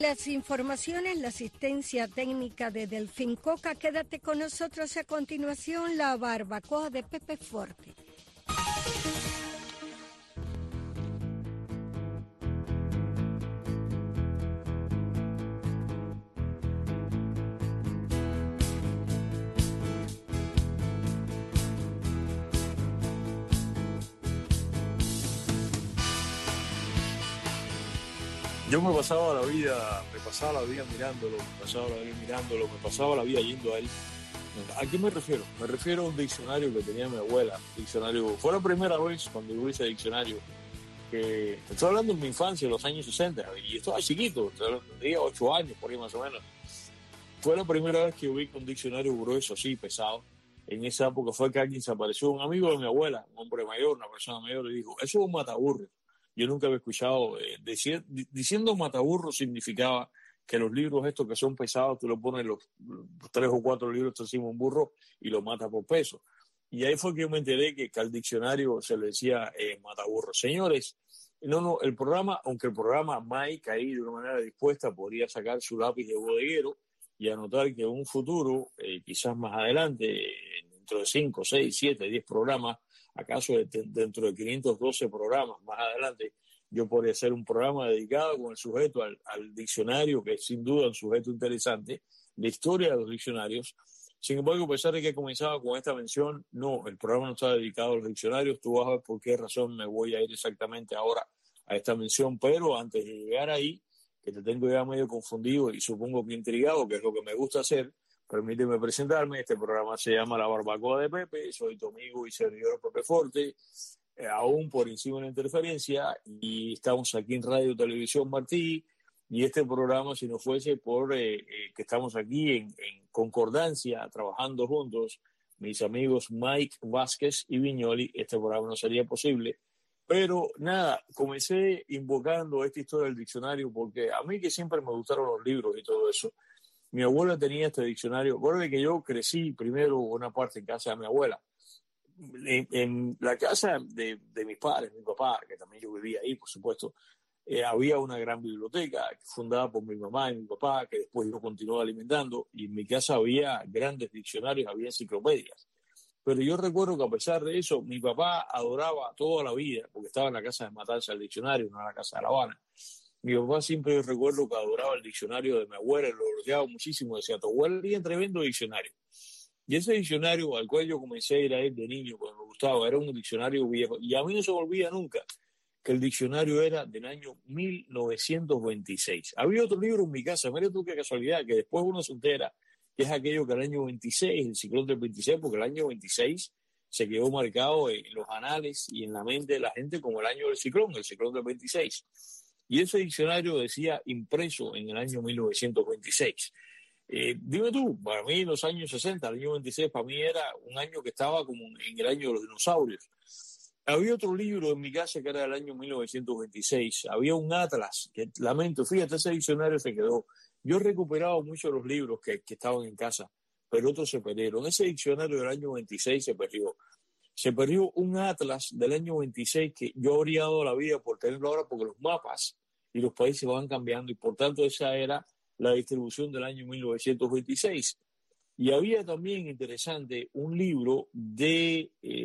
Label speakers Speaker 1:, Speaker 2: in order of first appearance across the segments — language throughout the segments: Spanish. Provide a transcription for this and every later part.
Speaker 1: Las informaciones, la asistencia técnica de Delfín Coca. Quédate con nosotros a continuación, la barbacoa de Pepe Forte.
Speaker 2: Yo me pasaba la vida mirándolo, me pasaba la vida yendo a él. ¿A qué me refiero? Me refiero a un diccionario que tenía mi abuela. Fue la primera vez cuando yo vi ese diccionario, que estoy hablando de mi infancia, en los años 60, y estaba chiquito, tenía 8 años, por ahí más o menos. Fue la primera vez que yo vi un diccionario grueso, así, pesado. En esa época fue que alguien se apareció, un amigo de mi abuela, un hombre mayor, una persona mayor, le dijo, eso es un mataburro. Yo nunca había escuchado, diciendo mataburro significaba que los libros estos que son pesados, tú le pones los 3 o 4 libros encima de un burro y lo matas por peso. Y ahí fue que yo me enteré que al diccionario se le decía mataburro. Señores, el programa, aunque el programa Mike ahí de una manera dispuesta podría sacar su lápiz de bodeguero y anotar que en un futuro, quizás más adelante, dentro de 5, 6, 7, 10 programas, acaso dentro de 512 programas más adelante, yo podría hacer un programa dedicado con el sujeto al diccionario, que es sin duda un sujeto interesante, la historia de los diccionarios. Sin embargo, a pesar de que he comenzado con esta mención, no, el programa no está dedicado a los diccionarios. Tú vas a ver por qué razón me voy a ir exactamente ahora a esta mención, pero antes de llegar ahí, que te tengo ya medio confundido y supongo que intrigado, que es lo que me gusta hacer, permíteme presentarme. Este programa se llama La Barbacoa de Pepe. Soy tu amigo y servidor Pepe Forte, aún por encima de la interferencia, y estamos aquí en Radio Televisión Martí. Y este programa, si no fuese por que estamos aquí en concordancia, trabajando juntos, mis amigos Mike Vázquez y Viñoli, este programa no sería posible. Pero nada, comencé invocando esta historia del diccionario porque a mí, que siempre me gustaron los libros y todo eso, mi abuela tenía este diccionario. Recuerda que yo crecí primero una parte en casa de mi abuela. En la casa de mis padres, mi papá, que también yo vivía ahí, por supuesto, había una gran biblioteca fundada por mi mamá y mi papá, que después yo continué alimentando, y en mi casa había grandes diccionarios, había enciclopedias. Pero yo recuerdo que a pesar de eso, mi papá adoraba toda la vida, porque estaba en la casa de Matanza el diccionario, no en la casa de La Habana. Mi papá siempre, yo recuerdo que adoraba el diccionario de mi abuela, lo elogiaba muchísimo, decía, tu abuela tenía tremendo diccionario. Y ese diccionario al cual yo comencé a ir a él de niño, cuando me gustaba, era un diccionario viejo, y a mí no se me olvida nunca que el diccionario era del año 1926. Había otro libro en mi casa, mira tú qué casualidad, que después uno se entera que es aquello que el año 26, el ciclón del 26, porque el año 26 se quedó marcado en los anales y en la mente de la gente como el año del ciclón, el ciclón del 26. Y ese diccionario decía impreso en el año 1926. Dime tú, para mí los años 60, el año 26, para mí era un año que estaba como en el año de los dinosaurios. Había otro libro en mi casa que era del año 1926. Había un atlas, que lamento, fíjate, ese diccionario se quedó. Yo he recuperado muchos de los libros que estaban en casa, pero otros se perdieron. Ese diccionario del año 26 se perdió. Se perdió un atlas del año 26 que yo habría dado la vida por tenerlo ahora, porque los mapas y los países van cambiando, y por tanto esa era la distribución del año 1926. Y había también, interesante, un libro de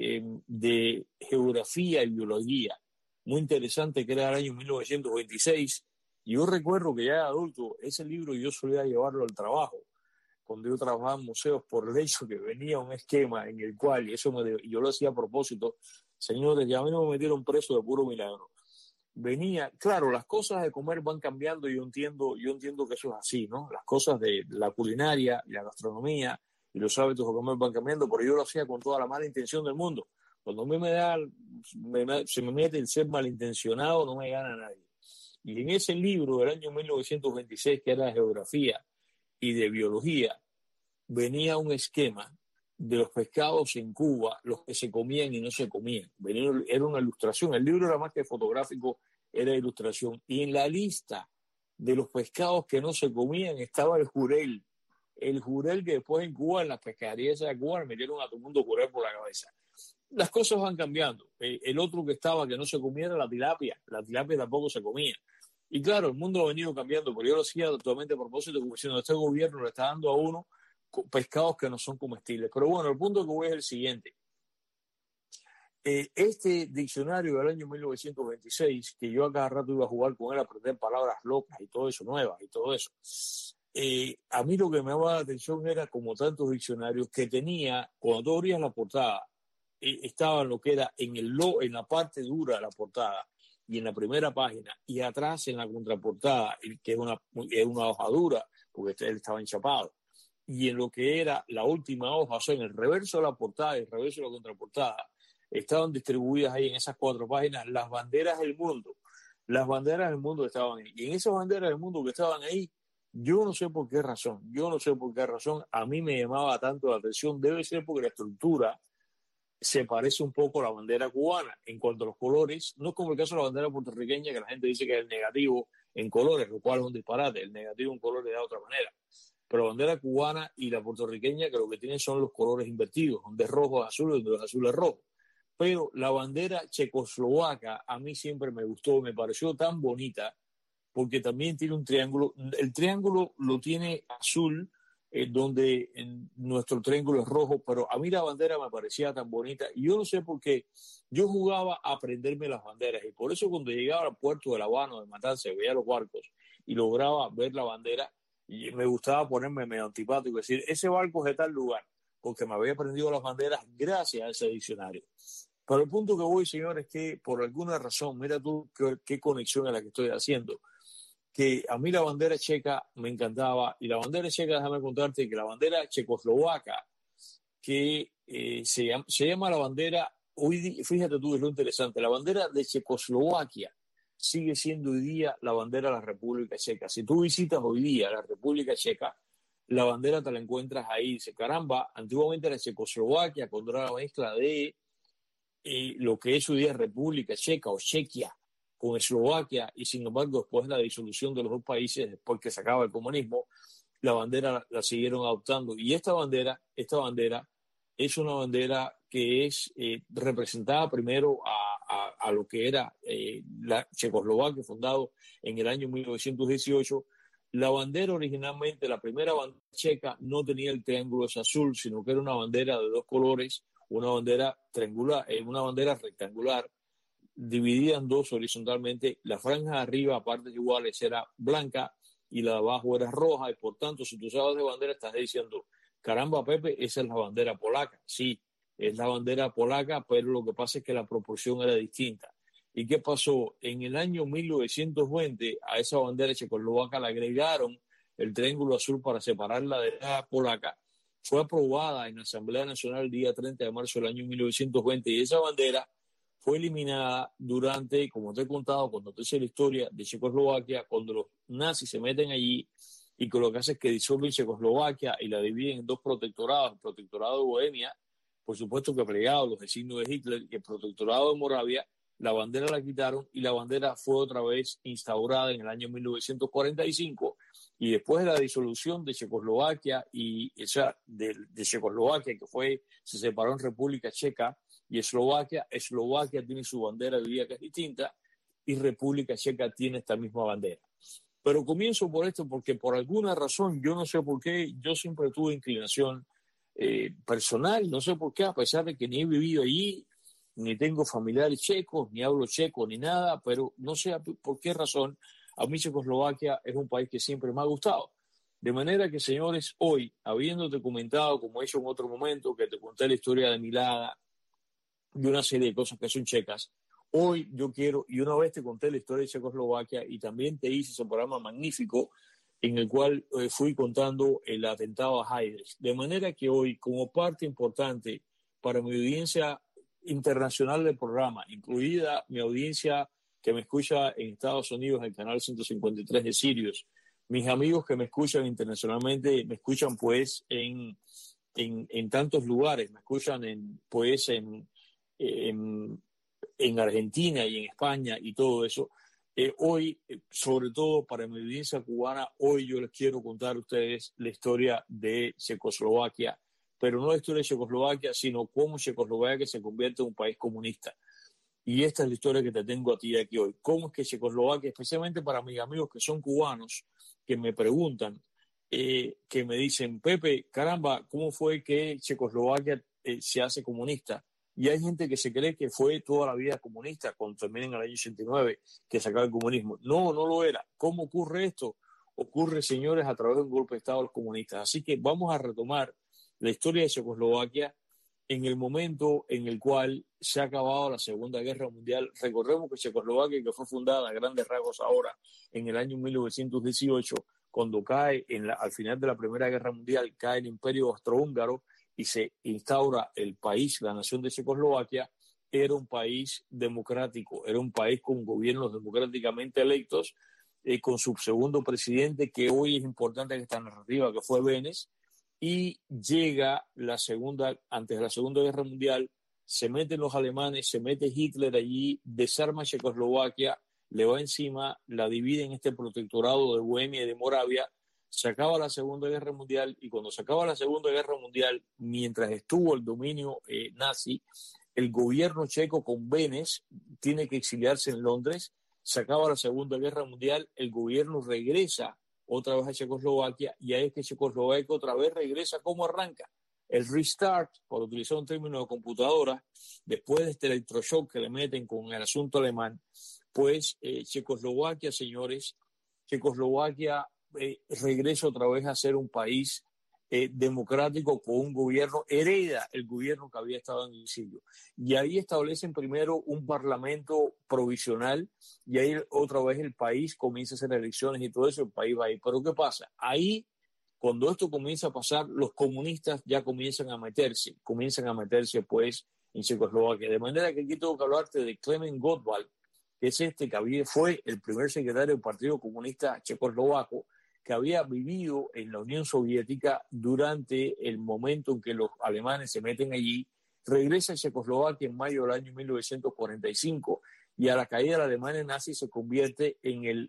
Speaker 2: geografía y biología, muy interesante, que era del año 1926. Y yo recuerdo que ya de adulto, ese libro yo solía llevarlo al trabajo, cuando yo trabajaba en museos, por el hecho que venía un esquema en el cual, y yo lo hacía a propósito, señores, ya a mí no me metieron preso de puro milagro. Venía, claro, las cosas de comer van cambiando, y yo entiendo que eso es así, ¿no? Las cosas de la culinaria y la gastronomía y los hábitos de comer van cambiando, pero yo lo hacía con toda la mala intención del mundo. Cuando a mí se me mete el ser malintencionado, no me gana nadie. Y en ese libro del año 1926, que era de geografía y de biología, venía un esquema de los pescados en Cuba, los que se comían y no se comían. Era una ilustración. El libro era más que fotográfico, era ilustración. Y en la lista de los pescados que no se comían estaba el jurel. El jurel que después en Cuba, en las pescaderías de Cuba, le metieron a todo el mundo jurel por la cabeza. Las cosas van cambiando. El otro que estaba que no se comía era la tilapia. La tilapia tampoco se comía. Y claro, el mundo ha venido cambiando, pero yo lo hacía totalmente a propósito, como diciendo, este gobierno le está dando a uno pescados que no son comestibles. Pero bueno, el punto que voy es el siguiente. Este diccionario del año 1926, que yo a cada rato iba a jugar con él, a aprender palabras locas y todo eso, nuevas y todo eso, a mí lo que me llamaba la atención era como tantos diccionarios que tenía, cuando tú abrías la portada, estaba lo que era en la parte dura de la portada y en la primera página, y atrás en la contraportada, que es una hoja dura, porque él estaba enchapado, y en lo que era la última hoja, o sea, en el reverso de la portada y el reverso de la contraportada, estaban distribuidas ahí en esas 4 páginas las banderas del mundo. Las banderas del mundo estaban ahí. Y en esas banderas del mundo que estaban ahí, yo no sé por qué razón, a mí me llamaba tanto la atención. Debe ser porque la estructura se parece un poco a la bandera cubana en cuanto a los colores. No es como el caso de la bandera puertorriqueña, que la gente dice que es el negativo en colores, lo cual es un disparate. El negativo en colores de otra manera. Pero la bandera cubana y la puertorriqueña, que lo que tienen son los colores invertidos, donde es rojo es azul, donde es azul es rojo. Pero la bandera checoslovaca a mí siempre me gustó, me pareció tan bonita, porque también tiene un triángulo. El triángulo lo tiene azul, donde nuestro triángulo es rojo, pero a mí la bandera me parecía tan bonita. Y yo no sé por qué, yo jugaba a aprenderme las banderas, y por eso cuando llegaba al puerto de La Habana, de Matanzas, veía los barcos y lograba ver la bandera, y me gustaba ponerme medio antipático y decir, ese barco es de tal lugar, porque me había aprendido las banderas gracias a ese diccionario. Pero el punto que voy, señor, es que por alguna razón, mira tú qué conexión es la que estoy haciendo, que a mí la bandera checa me encantaba, y la bandera checa, déjame contarte que la bandera checoslovaca, que se llama la bandera, hoy, fíjate tú, es lo interesante, la bandera de Checoslovaquia sigue siendo hoy día la bandera de la República Checa. Si tú visitas hoy día la República Checa, la bandera te la encuentras ahí, dice, caramba, antiguamente era Checoslovaquia, cuando era la mezcla de lo que es hoy día República Checa o Chequia con Eslovaquia, y sin embargo después de la disolución de los dos países, después que se acaba el comunismo, la bandera la siguieron adoptando. Y esta bandera es una bandera que es representada primero a lo que era la Checoslovaquia, fundado en el año 1918. La bandera originalmente, la primera bandera checa, no tenía el triángulo azul, sino que era una bandera de 2 colores, una bandera triangular, una bandera rectangular, dividida en 2 horizontalmente. La franja de arriba a partes iguales era blanca y la de abajo era roja, y por tanto, si tú sabes de bandera, estás diciendo, caramba, Pepe, esa es la bandera polaca. Sí, es la bandera polaca, pero lo que pasa es que la proporción era distinta. ¿Y qué pasó? En el año 1920 a esa bandera checoslovaca le agregaron el triángulo azul para separarla de la polaca. Fue aprobada en la Asamblea Nacional el día 30 de marzo del año 1920, y esa bandera fue eliminada durante, como te he contado, cuando te hice la historia de Checoslovaquia, cuando los nazis se meten allí y que lo que hace es que disuelven Checoslovaquia y la dividen en 2 protectorados, el protectorado de Bohemia, por supuesto que plegado los designios de Hitler, y el protectorado de Moravia. La bandera la quitaron y la bandera fue otra vez instaurada en el año 1945, y después de la disolución de Checoslovaquia o sea, de Checoslovaquia, que se separó en República Checa y Eslovaquia tiene su bandera de día que es distinta, y República Checa tiene esta misma bandera. Pero comienzo por esto porque por alguna razón, yo no sé por qué, yo siempre tuve inclinación personal, no sé por qué, a pesar de que ni he vivido allí, ni tengo familiares checos, ni hablo checo, ni nada, pero no sé por qué razón, a mí Checoslovaquia es un país que siempre me ha gustado. De manera que, señores, hoy, habiéndote comentado, como he hecho en otro momento, que te conté la historia de Milada y una serie de cosas que son checas, hoy yo quiero, y una vez te conté la historia de Checoslovaquia, y también te hice ese programa magnífico en el cual fui contando el atentado a Heydrich. De manera que hoy, como parte importante para mi audiencia internacional del programa, incluida mi audiencia que me escucha en Estados Unidos, en el canal 153 de Sirius, mis amigos que me escuchan internacionalmente, me escuchan pues en tantos lugares, me escuchan en Argentina y en España y todo eso. Hoy, sobre todo para mi audiencia cubana, hoy yo les quiero contar a ustedes la historia de Checoslovaquia, pero no la historia de Checoslovaquia, sino cómo Checoslovaquia se convierte en un país comunista. Y esta es la historia que te tengo a ti aquí hoy. ¿Cómo es que Checoslovaquia, especialmente para mis amigos que son cubanos, que me preguntan, que me dicen, Pepe, caramba, ¿cómo fue que Checoslovaquia se hace comunista? Y hay gente que se cree que fue toda la vida comunista, cuando termina en el año 89, que se acaba el comunismo. No, no lo era. ¿Cómo ocurre esto? Ocurre, señores, a través de un golpe de Estado de los comunistas. Así que vamos a retomar la historia de Checoslovaquia en el momento en el cual se ha acabado la Segunda Guerra Mundial. Recordemos que Checoslovaquia, que fue fundada a grandes rasgos ahora en el año 1918, cuando cae al final de la Primera Guerra Mundial, cae el Imperio Austrohúngaro y se instaura el país, la nación de Checoslovaquia, era un país democrático, era un país con gobiernos democráticamente electos, con su segundo presidente, que hoy es importante en esta narrativa, que fue Benes, y llega antes de la Segunda Guerra Mundial, se meten los alemanes, se mete Hitler allí, desarma Checoslovaquia, le va encima, la divide en este protectorado de Bohemia y de Moravia, se acaba la Segunda Guerra Mundial, y cuando se acaba la Segunda Guerra Mundial, mientras estuvo el dominio nazi, el gobierno checo con Benes tiene que exiliarse en Londres. Se acaba la Segunda Guerra Mundial, el gobierno regresa otra vez a Checoslovaquia, y ahí es que Checoslovaquia otra vez regresa. ¿Cómo arranca? El restart, por utilizar un término de computadora, después de este electroshock que le meten con el asunto alemán, pues Checoslovaquia, señores, Checoslovaquia regresa otra vez a ser un país democrático con un gobierno, hereda el gobierno que había estado en el exilio. Y ahí establecen primero un parlamento provisional, y ahí otra vez el país comienza a hacer elecciones y todo eso, el país va ahí. Pero ¿qué pasa? Ahí, cuando esto comienza a pasar, los comunistas ya comienzan a meterse pues en Checoslovaquia. De manera que aquí tengo que hablarte de Klement Gottwald, que es fue el primer secretario del Partido Comunista Checoslovaco, que había vivido en la Unión Soviética durante el momento en que los alemanes se meten allí, regresa a Checoslovaquia en mayo del año 1945, y a la caída de la Alemania nazi se convierte en el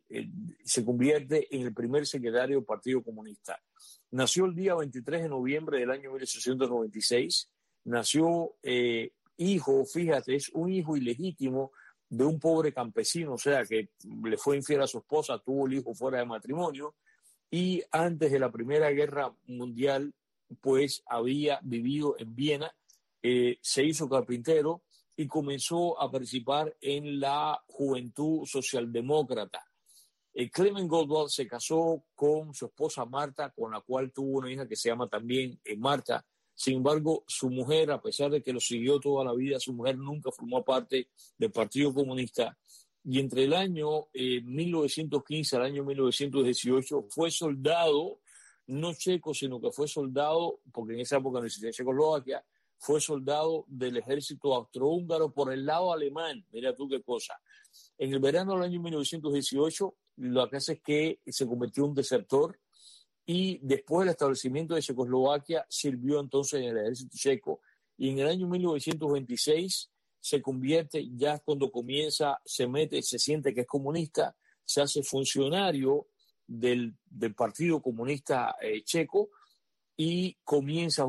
Speaker 2: primer secretario del Partido Comunista. Nació el día 23 de noviembre del año 1896, nació hijo, fíjate, es un hijo ilegítimo de un pobre campesino, o sea, que le fue infiel a su esposa, tuvo el hijo fuera de matrimonio, y antes de la Primera Guerra Mundial, pues había vivido en Viena, se hizo carpintero y comenzó a participar en la Juventud Socialdemócrata. Klement Gottwald se casó con su esposa Marta, con la cual tuvo una hija que se llama también Marta. Sin embargo, su mujer, a pesar de que lo siguió toda la vida, su mujer nunca formó parte del Partido Comunista. Y entre el año 1915 al año 1918 fue soldado, no checo, sino que fue soldado, porque en esa época no existía Checoslovaquia, fue soldado del ejército austrohúngaro por el lado alemán. Mira tú qué cosa. En el verano del año 1918, lo que hace es que se convirtió en un desertor, y después del establecimiento de Checoslovaquia sirvió entonces en el ejército checo, y en el año 1926 se convierte, ya cuando comienza, se siente que es comunista, se hace funcionario del Partido Comunista Checo, y comienza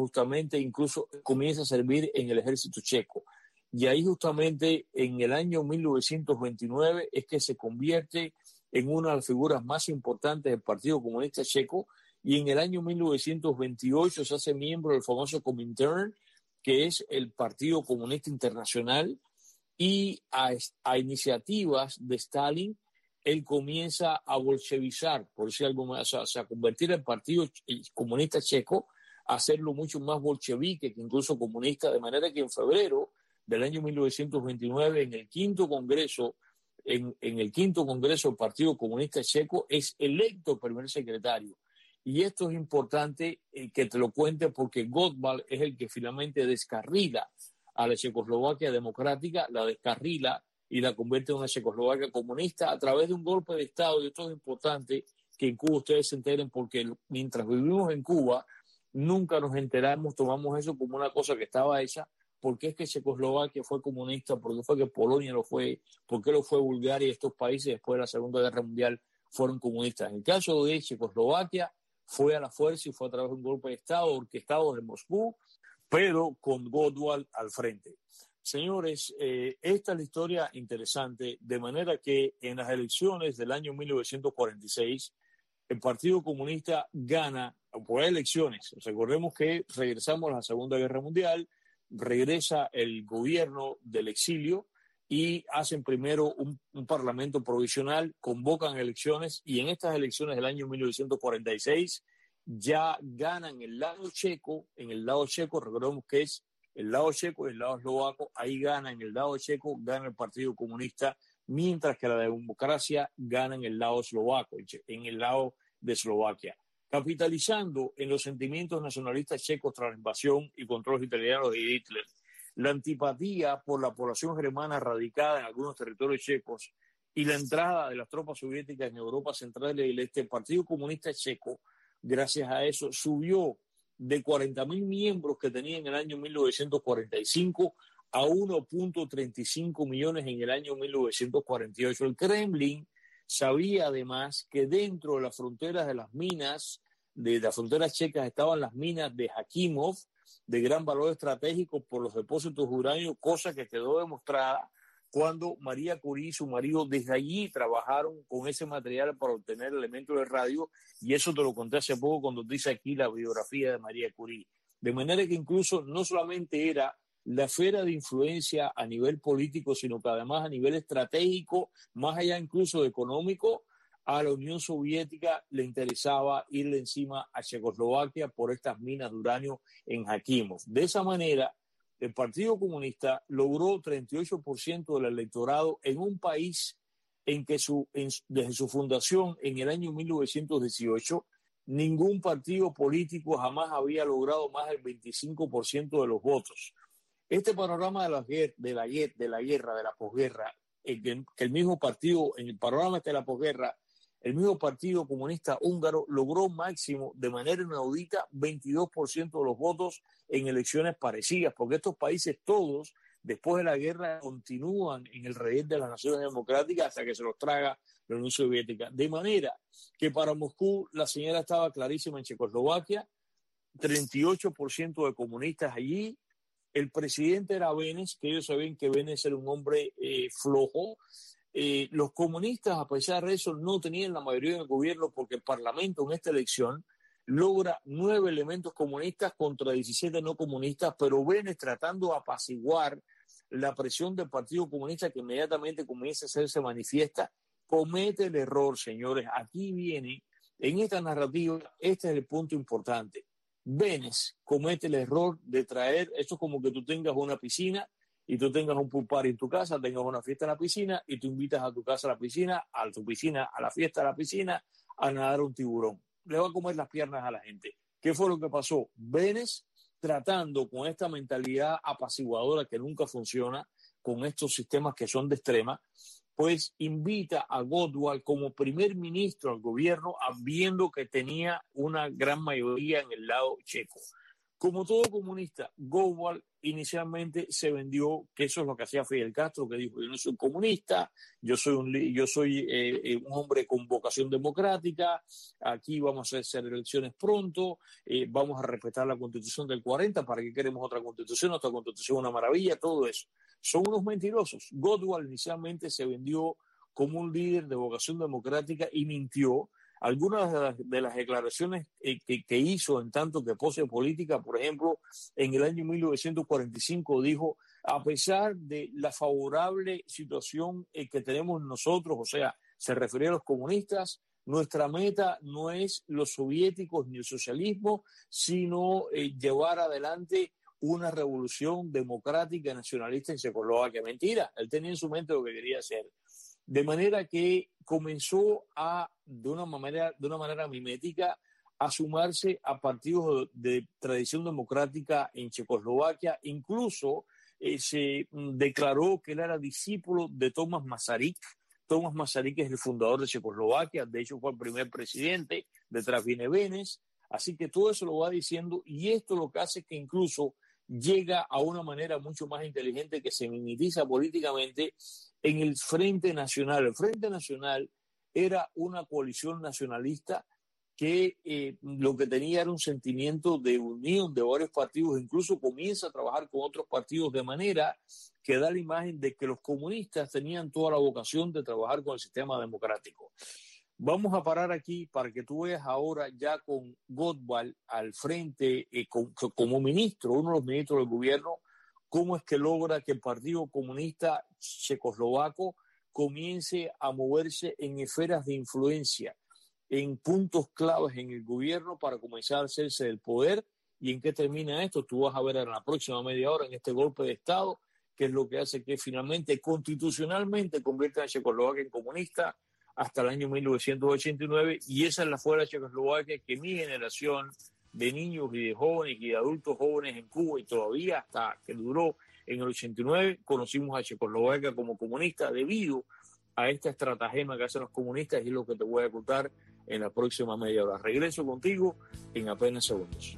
Speaker 2: a servir en el ejército checo. Y ahí justamente en el año 1929 es que se convierte en una de las figuras más importantes del Partido Comunista Checo, y en el año 1928 se hace miembro del famoso Comintern, que es el Partido Comunista Internacional, y a iniciativas de Stalin, él comienza a bolchevizar, por decir algo más, o sea, a convertir el Partido Comunista Checo, a hacerlo mucho más bolchevique que incluso comunista, de manera que en febrero del año 1929, en el quinto congreso del Partido Comunista Checo, es electo primer secretario. Y esto es importante que te lo cuente, porque Gottwald es el que finalmente descarrila a la Checoslovaquia democrática, la descarrila y la convierte en una Checoslovaquia comunista a través de un golpe de Estado. Y esto es importante que en Cuba ustedes se enteren, porque mientras vivimos en Cuba nunca nos enteramos, tomamos eso como una cosa que estaba hecha. ¿Por qué es que Checoslovaquia fue comunista? ¿Por qué fue que Polonia lo fue? ¿Por qué lo fue Bulgaria? Y estos países después de la Segunda Guerra Mundial fueron comunistas. En el caso de Checoslovaquia, fue a la fuerza y fue a través de un golpe de Estado orquestado de Moscú, pero con Gottwald al frente. Señores, esta es la historia interesante, de manera que en las elecciones del año 1946, el Partido Comunista gana por elecciones. Recordemos que regresamos a la Segunda Guerra Mundial, regresa el gobierno del exilio y hacen primero un parlamento provisional, convocan elecciones y en estas elecciones del año 1946 ya ganan el lado checo. En el lado checo, recordemos que es el lado checo y el lado eslovaco, ahí gana en el lado checo, gana el Partido Comunista, mientras que la democracia gana en el lado eslovaco, en el lado de Eslovaquia, capitalizando en los sentimientos nacionalistas checos tras la invasión y control italiano de Hitler, la antipatía por la población germana radicada en algunos territorios checos y la entrada de las tropas soviéticas en Europa Central y el Este. El Partido Comunista Checo, gracias a eso, subió de 40.000 miembros que tenía en el año 1945 a 1.35 millones en el año 1948. El Kremlin sabía además que dentro de las fronteras de las minas, de las fronteras checas, estaban las minas de Jakimov, de gran valor estratégico por los depósitos de uranio, cosa que quedó demostrada cuando María Curie y su marido desde allí trabajaron con ese material para obtener elementos de radio, y eso te lo conté hace poco cuando dice aquí la biografía de María Curie. De manera que incluso no solamente era la esfera de influencia a nivel político, sino que además a nivel estratégico, más allá incluso de económico, a la Unión Soviética le interesaba irle encima a Checoslovaquia por estas minas de uranio en Jakimov. De esa manera, el Partido Comunista logró 38% del electorado en un país en que desde su fundación en el año 1918, ningún partido político jamás había logrado más del 25% de los votos. Este panorama de la guerra, de la posguerra, que el mismo partido, en el panorama de la posguerra, el mismo Partido Comunista Húngaro logró máximo, de manera inaudita, 22% de los votos en elecciones parecidas, porque estos países todos, después de la guerra, continúan en el redil de las naciones democráticas hasta que se los traga la Unión Soviética. De manera que para Moscú la señal estaba clarísima en Checoslovaquia, 38% de comunistas allí. El presidente era Beneš, que ellos sabían que Beneš era un hombre flojo. Los comunistas, a pesar de eso, no tenían la mayoría del gobierno porque el Parlamento en esta elección logra 9 elementos comunistas contra 17 no comunistas, pero Beneš, tratando de apaciguar la presión del Partido Comunista que inmediatamente comienza a hacerse manifiesta, comete el error, señores. Aquí viene, en esta narrativa, este es el punto importante. Beneš comete el error de traer, esto es como que tú tengas una piscina y tú tengas un pool party en tu casa, tengas una fiesta en la piscina y tú invitas a tu casa a la piscina, a tu piscina, a la fiesta a la piscina, a nadar un tiburón. Le va a comer las piernas a la gente. ¿Qué fue lo que pasó? Beneš, tratando con esta mentalidad apaciguadora que nunca funciona, con estos sistemas que son de extrema, pues invita a Godwall como primer ministro al gobierno, viendo que tenía una gran mayoría en el lado checo. Como todo comunista, Godwall inicialmente se vendió, que eso es lo que hacía Fidel Castro, que dijo: yo no soy comunista, yo soy un hombre con vocación democrática, aquí vamos a hacer elecciones pronto, vamos a respetar la Constitución del 40, ¿para qué queremos otra Constitución? Nuestra Constitución es una maravilla, todo eso. Son unos mentirosos. Godwall inicialmente se vendió como un líder de vocación democrática y mintió. Algunas de las declaraciones que hizo en tanto que pose política, por ejemplo, en el año 1945 dijo: a pesar de la favorable situación que tenemos nosotros, o sea, se refería a los comunistas, nuestra meta no es los soviéticos ni el socialismo, sino llevar adelante una revolución democrática y nacionalista en Checoslovaquia. Mentira, él tenía en su mente lo que quería hacer. De manera que comenzó de una manera mimética, a sumarse a partidos de tradición democrática en Checoslovaquia. Incluso se declaró que él era discípulo de Tomás Masaryk. Tomás Masaryk es el fundador de Checoslovaquia, de hecho fue el primer presidente, detrás viene Beneš. Así que todo eso lo va diciendo, y esto lo que hace es que incluso llega a una manera mucho más inteligente que se mimetiza políticamente en el Frente Nacional. El Frente Nacional era una coalición nacionalista que lo que tenía era un sentimiento de unión de varios partidos, incluso comienza a trabajar con otros partidos de manera que da la imagen de que los comunistas tenían toda la vocación de trabajar con el sistema democrático. Vamos a parar aquí para que tú veas ahora ya con Gottwald al frente como ministro, uno de los ministros del gobierno, cómo es que logra que el Partido Comunista Checoslovaco comience a moverse en esferas de influencia, en puntos claves en el gobierno para comenzar a hacerse del poder. ¿Y en qué termina esto? Tú vas a ver en la próxima media hora en este golpe de Estado, que es lo que hace que finalmente constitucionalmente convierta a Checoslovaquia en comunista hasta el año 1989, y esa es la fuera de Checoslovaquia que mi generación de niños y de jóvenes y de adultos jóvenes en Cuba, y todavía hasta que duró en el 89, conocimos a Checoslovaquia como comunista debido a esta estratagema que hacen los comunistas, y es lo que te voy a contar en la próxima media hora. Regreso contigo en apenas segundos.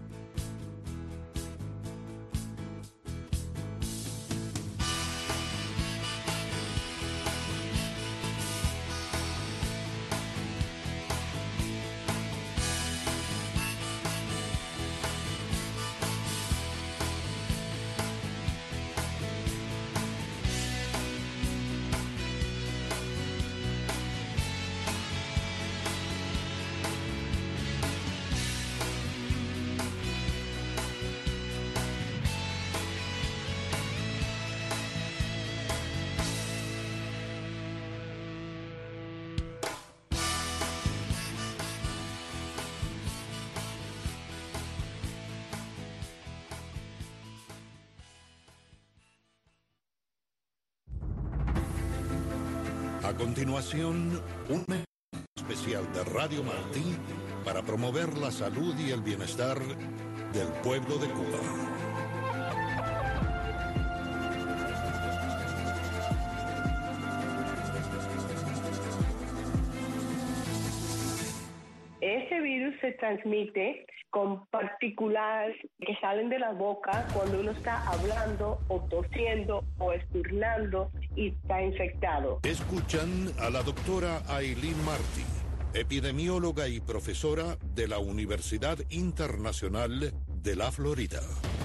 Speaker 3: A continuación, un especial de Radio Martí para promover la salud y el bienestar del pueblo de Cuba.
Speaker 4: Ese virus se transmite con partículas que salen de la boca cuando uno está hablando o tosiendo o esturnando y está infectado.
Speaker 3: Escuchan a la doctora Aileen Martí, epidemióloga y profesora de la Universidad Internacional de la Florida.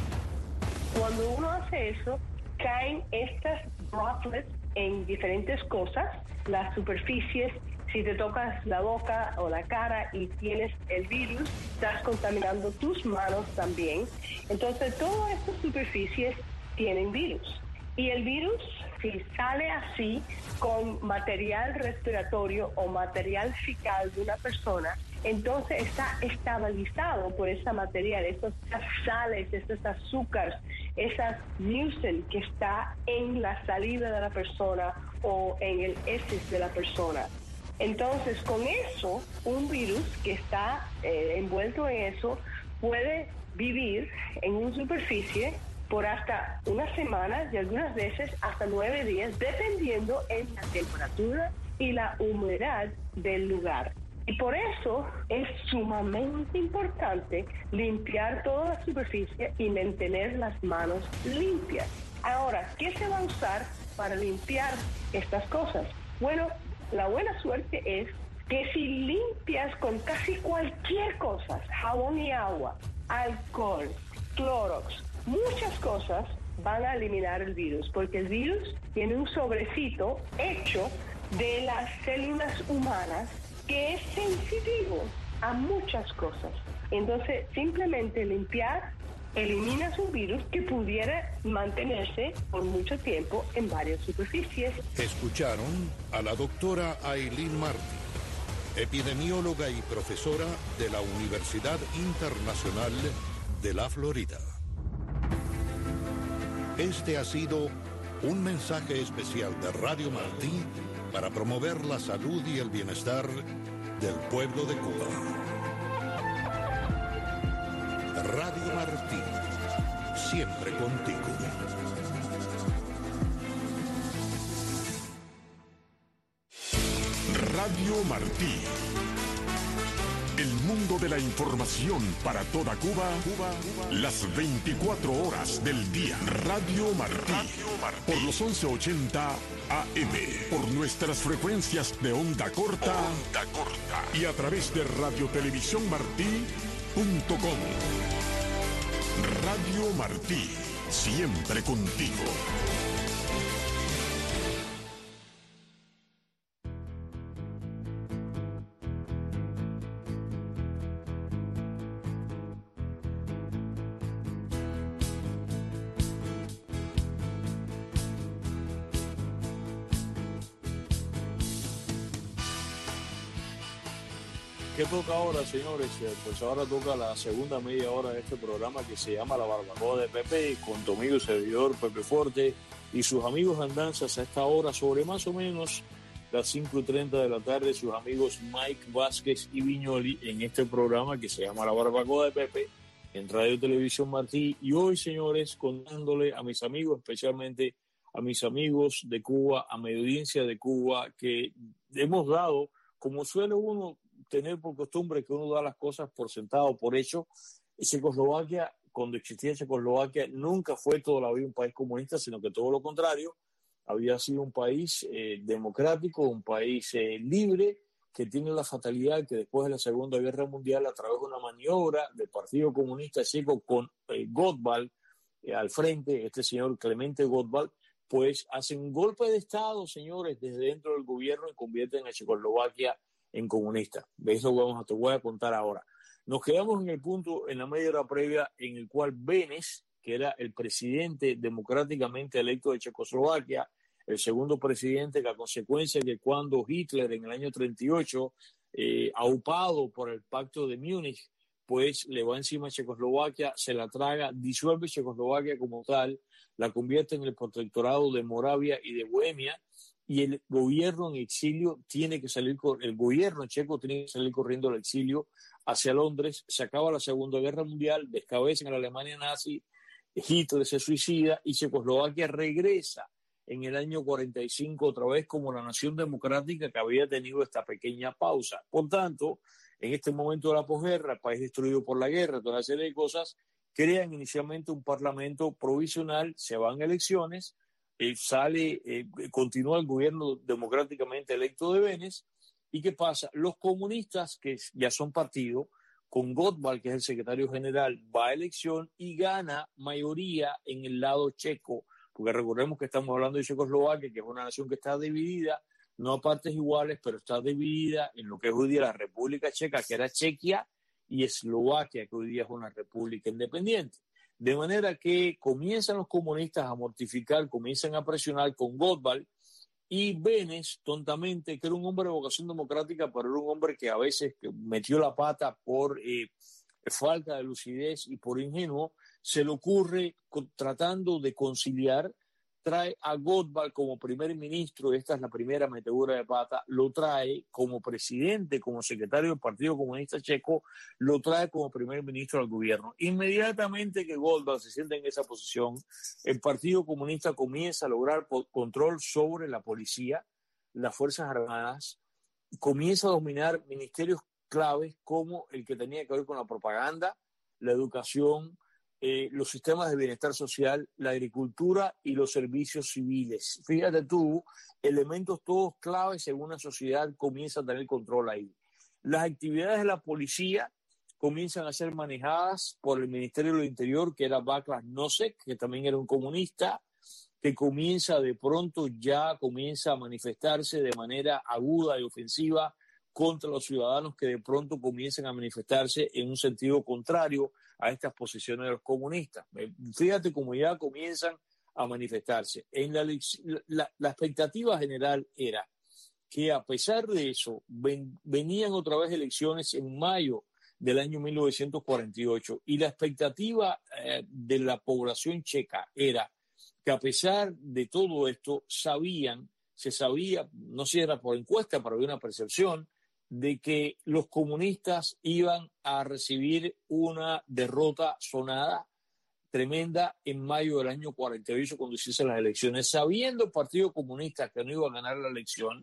Speaker 4: Cuando uno hace eso, caen estas droplets en diferentes cosas, las superficies. Si te tocas la boca o la cara y tienes el virus, estás contaminando tus manos también. Entonces, todas estas superficies tienen virus. Y el virus, si sale así con material respiratorio o material fecal de una persona, entonces está estabilizado por ese material, estas sales, estos azúcares, esas mucin que está en la saliva de la persona o en el heces de la persona. Entonces, con eso, un virus que está envuelto en eso puede vivir en una superficie por hasta una semana y algunas veces hasta 9 días, dependiendo en la temperatura y la humedad del lugar. Y por eso es sumamente importante limpiar toda la superficie y mantener las manos limpias. Ahora, ¿qué se va a usar para limpiar estas cosas? Bueno, la buena suerte es que si limpias con casi cualquier cosa, jabón y agua, alcohol, Clorox, muchas cosas van a eliminar el virus, porque el virus tiene un sobrecito hecho de las células humanas que es sensitivo a muchas cosas. Entonces, simplemente limpiar eliminas un virus que pudiera mantenerse por mucho tiempo en varias superficies.
Speaker 3: Escucharon a la doctora Aileen Martí, epidemióloga y profesora de la Universidad Internacional de la Florida. Este ha sido un mensaje especial de Radio Martí para promover la salud y el bienestar del pueblo de Cuba. Radio Martí, siempre contigo.
Speaker 5: Radio Martí, el mundo de la información para toda Cuba, las 24 horas del día. Radio Martí, por los 1180 AM, por nuestras frecuencias de onda corta, y a través de radiotelevisiónmartí.com. Radio Martí, siempre contigo.
Speaker 2: ¿Qué toca ahora, señores? Pues ahora toca la segunda media hora de este programa que se llama La Barbacoa de Pepe, con tu amigo y servidor Pepe Forte y sus amigos andanzas a esta hora, sobre más o menos las 5:30 de la tarde, sus amigos Mike Vázquez y Viñoli en este programa que se llama La Barbacoa de Pepe en Radio Televisión Martí. Y hoy, señores, contándole a mis amigos, especialmente a mis amigos de Cuba, a mi audiencia de Cuba, que hemos dado, como suele uno tener por costumbre, que uno da las cosas por sentado, por hecho. Checoslovaquia, cuando existía Checoslovaquia, nunca fue toda la vida un país comunista, sino que todo lo contrario, había sido un país democrático, un país libre, que tiene la fatalidad que después de la Segunda Guerra Mundial, a través de una maniobra del Partido Comunista Checo con Gottwald al frente, este señor Clemente Gottwald, pues hacen un golpe de Estado, señores, desde dentro del gobierno y convierten a Checoslovaquia en comunista. De eso te voy a contar ahora. Nos quedamos en el punto, en la media hora previa, en el cual Beneš, que era el presidente democráticamente electo de Checoslovaquia, el segundo presidente, que a consecuencia de cuando Hitler en el año 38, aupado por el pacto de Múnich, pues le va encima a Checoslovaquia, se la traga, disuelve Checoslovaquia como tal, la convierte en el protectorado de Moravia y de Bohemia, y el gobierno en exilio el gobierno checo tiene que salir corriendo al exilio hacia Londres. Se acaba la Segunda Guerra Mundial, descabezan a la Alemania nazi, Hitler se suicida y Checoslovaquia regresa en el año 45 otra vez como la nación democrática que había tenido esta pequeña pausa. Por tanto, en este momento de la posguerra, el país destruido por la guerra, toda una serie de cosas, crean inicialmente un parlamento provisional, se van a elecciones, continúa el gobierno democráticamente electo de Beneš. ¿Y qué pasa? Los comunistas, que ya son partido, con Gottwald, que es el secretario general, va a elección y gana mayoría en el lado checo, porque recordemos que estamos hablando de Checoslovaquia, que es una nación que está dividida, no a partes iguales, pero está dividida en lo que es hoy día la República Checa, que era Chequia, y Eslovaquia, que hoy día es una república independiente. De manera que comienzan los comunistas a mortificar, comienzan a presionar con Gottwald, y Beneš, tontamente, que era un hombre de vocación democrática, pero era un hombre que a veces metió la pata por falta de lucidez y por ingenuo, se le ocurre, tratando de conciliar, trae a Gottwald como primer ministro, esta es la primera metedura de pata, lo trae como presidente, como secretario del Partido Comunista Checo, lo trae como primer ministro del gobierno. Inmediatamente que Gottwald se sienta en esa posición, el Partido Comunista comienza a lograr control sobre la policía, las Fuerzas Armadas, comienza a dominar ministerios claves como el que tenía que ver con la propaganda, la educación, los sistemas de bienestar social, la agricultura y los servicios civiles. Fíjate tú, elementos todos claves en una sociedad comienza a tener control ahí. Las actividades de la policía comienzan a ser manejadas por el Ministerio del Interior, que era Václav Nosek, que también era un comunista, que comienza a manifestarse de manera aguda y ofensiva contra los ciudadanos que de pronto comienzan a manifestarse en un sentido contrario a estas posiciones de los comunistas. Fíjate cómo ya comienzan a manifestarse. La expectativa general era que a pesar de eso venían otra vez elecciones en mayo del año 1948 y la expectativa de la población checa era que a pesar de todo esto se sabía, no sé si era por encuesta, pero había una percepción de que los comunistas iban a recibir una derrota sonada tremenda en mayo del año 48 cuando hiciesen las elecciones. Sabiendo el Partido Comunista que no iba a ganar la elección,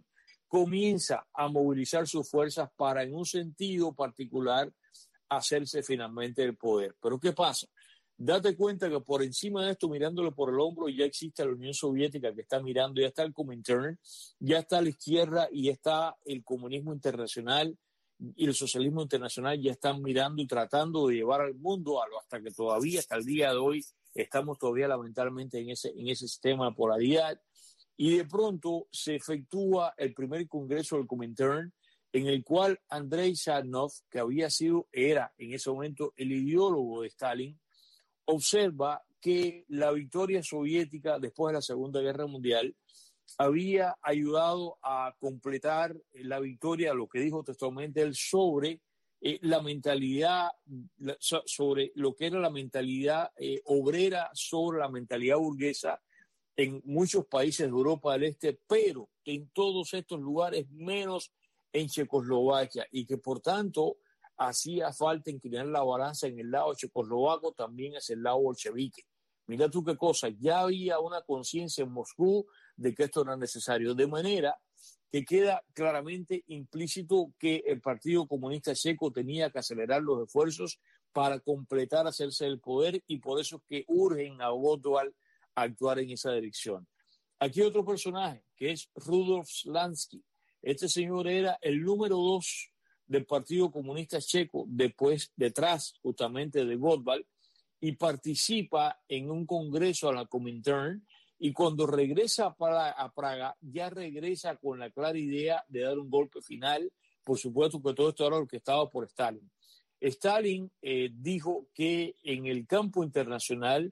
Speaker 2: comienza a movilizar sus fuerzas para, en un sentido particular, hacerse finalmente del poder. Pero ¿qué pasa? Date cuenta que por encima de esto, mirándolo por el hombro, ya existe la Unión Soviética que está mirando, ya está el Comintern, ya está la izquierda y ya está el comunismo internacional y el socialismo internacional, ya están mirando y tratando de llevar al mundo hasta que todavía, hasta el día de hoy, estamos todavía lamentablemente en ese sistema de polaridad. Y de pronto se efectúa el primer congreso del Comintern, en el cual Andrei Saharnov, que era en ese momento el ideólogo de Stalin, observa que la victoria soviética después de la Segunda Guerra Mundial había ayudado a completar la victoria, lo que dijo textualmente él, sobre la mentalidad, sobre lo que era la mentalidad obrera, sobre la mentalidad burguesa en muchos países de Europa del Este, pero en todos estos lugares, menos en Checoslovaquia, y que por tanto hacía falta inclinar la balanza en el lado checoslovaco, también hacia el lado bolchevique. Mira tú qué cosa, ya había una conciencia en Moscú de que esto era necesario, de manera que queda claramente implícito que el Partido Comunista Checo tenía que acelerar los esfuerzos para completar, hacerse del poder, y por eso es que urgen a Godwall a actuar en esa dirección. Aquí otro personaje, que es Rudolf Slansky. Este señor era el número 2 del Partido Comunista Checo, detrás justamente de Godwall, y participa en un congreso a la Comintern, y cuando regresa a Praga, ya regresa con la clara idea de dar un golpe final. Por supuesto que todo esto era orquestado por Stalin. Stalin dijo que en el campo internacional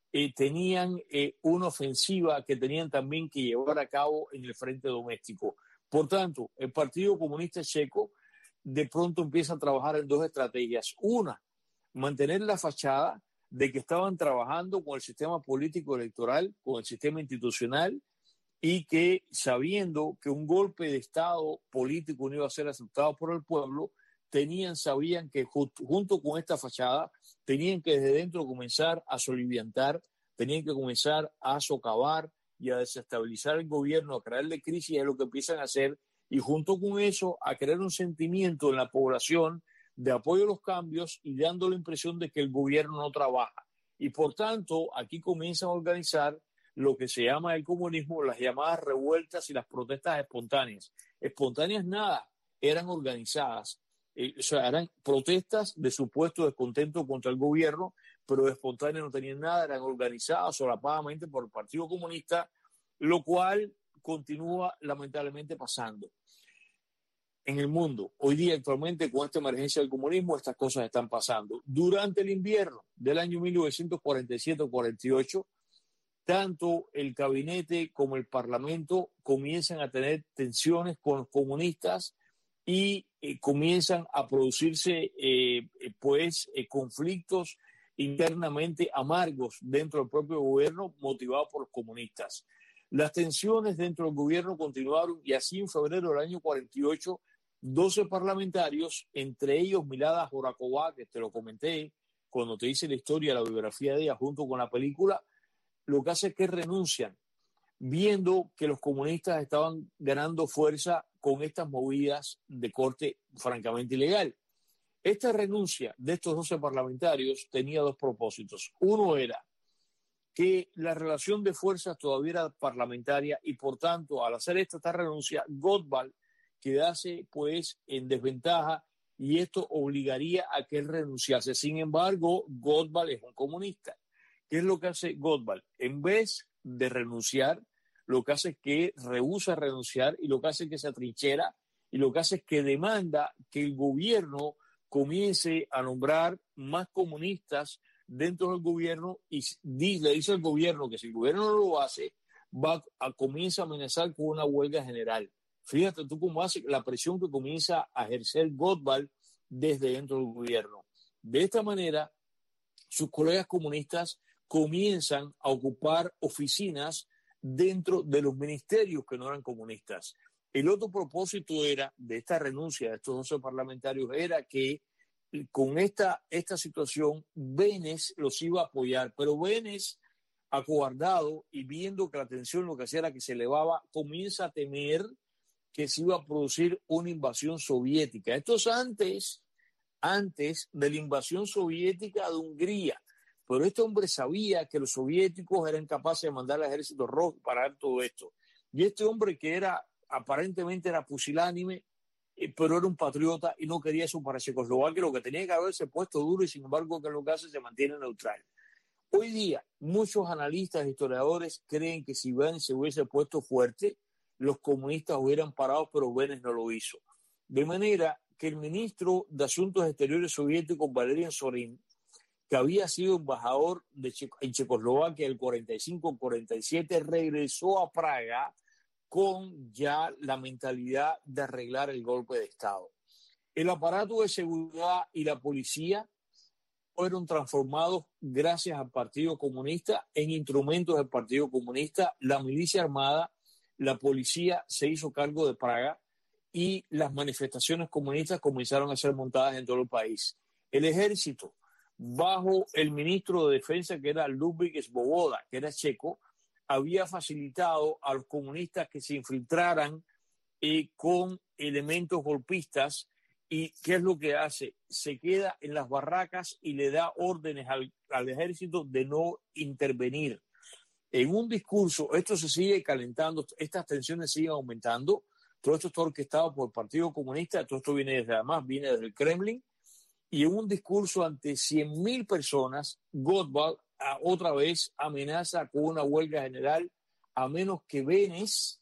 Speaker 2: tenían una ofensiva que tenían también que llevar a cabo en el frente doméstico. Por tanto, el Partido Comunista Checo de pronto empieza a trabajar en dos estrategias. Una, mantener la fachada de que estaban trabajando con el sistema político electoral, con el sistema institucional, y que sabiendo que un golpe de Estado político no iba a ser aceptado por el pueblo, sabían que junto con esta fachada tenían que desde dentro comenzar a soliviantar, tenían que comenzar a socavar y a desestabilizar el gobierno, a crearle crisis, es lo que empiezan a hacer, y junto con eso a crear un sentimiento en la población de apoyo a los cambios y dando la impresión de que el gobierno no trabaja. Y por tanto, aquí comienzan a organizar lo que se llama el comunismo, las llamadas revueltas y las protestas espontáneas. Espontáneas nada, eran organizadas. O sea, eran protestas de supuesto descontento contra el gobierno, pero espontáneas no tenían nada, eran organizadas solapadamente por el Partido Comunista, lo cual continúa lamentablemente pasando en el mundo. Hoy día, actualmente, con esta emergencia del comunismo, estas cosas están pasando. Durante el invierno del año 1947-48, tanto el gabinete como el parlamento comienzan a tener tensiones con los comunistas y comienzan a producirse conflictos internamente amargos dentro del propio gobierno motivados por los comunistas. Las tensiones dentro del gobierno continuaron y así en febrero del año 48, 12 parlamentarios, entre ellos Milada Horáková, que te lo comenté cuando te hice la historia, la biografía de ella junto con la película, lo que hace es que renuncian, viendo que los comunistas estaban ganando fuerza con estas movidas de corte francamente ilegal. Esta renuncia de estos 12 parlamentarios tenía dos propósitos. Uno era que la relación de fuerzas todavía era parlamentaria y, por tanto, al hacer esta renuncia, Godwall quedase pues en desventaja y esto obligaría a que él renunciase. Sin embargo, Godwall es un comunista. ¿Qué es lo que hace Godwall? En vez de renunciar, lo que hace es que rehúsa renunciar y lo que hace es que se atrinchera y lo que hace es que demanda que el gobierno comience a nombrar más comunistas dentro del gobierno y le dice al gobierno que si el gobierno no lo hace, comienza a amenazar con una huelga general. Fíjate tú cómo hace la presión que comienza a ejercer Godwall desde dentro del gobierno. De esta manera, sus colegas comunistas comienzan a ocupar oficinas dentro de los ministerios que no eran comunistas. El otro propósito de esta renuncia de estos 12 parlamentarios era que con esta situación Benes los iba a apoyar, pero Benes, acobardado y viendo que la tensión lo que hacía era que se elevaba, comienza a temer que se iba a producir una invasión soviética. Esto es antes de la invasión soviética de Hungría. Pero este hombre sabía que los soviéticos eran capaces de mandar al ejército rojo para dar todo esto. Y este hombre que aparentemente era pusilánime, pero era un patriota y no quería eso para Checoslovaquia, lo que tenía que haberse puesto duro y sin embargo que en lo que hace se mantiene neutral. Hoy día muchos analistas e historiadores creen que si Benes se hubiese puesto fuerte, los comunistas hubieran parado, pero Benes no lo hizo. De manera que el ministro de Asuntos Exteriores soviético, Valerian Zorin, que había sido embajador en Checoslovaquia del 45-47, regresó a Praga con ya la mentalidad de arreglar el golpe de Estado. El aparato de seguridad y la policía fueron transformados gracias al Partido Comunista en instrumentos del Partido Comunista. La milicia armada, la policía se hizo cargo de Praga y las manifestaciones comunistas comenzaron a ser montadas en todo el país. El ejército, bajo el ministro de Defensa, que era Ludvík Svoboda, que era checo, había facilitado a los comunistas que se infiltraran con elementos golpistas. ¿Y qué es lo que hace? Se queda en las barracas y le da órdenes al ejército de no intervenir. En un discurso, esto se sigue calentando, estas tensiones siguen aumentando, todo esto está orquestado por el Partido Comunista, todo esto viene desde el Kremlin, y en un discurso ante 100.000 personas, Gottwald otra vez amenaza con una huelga general a menos que Benes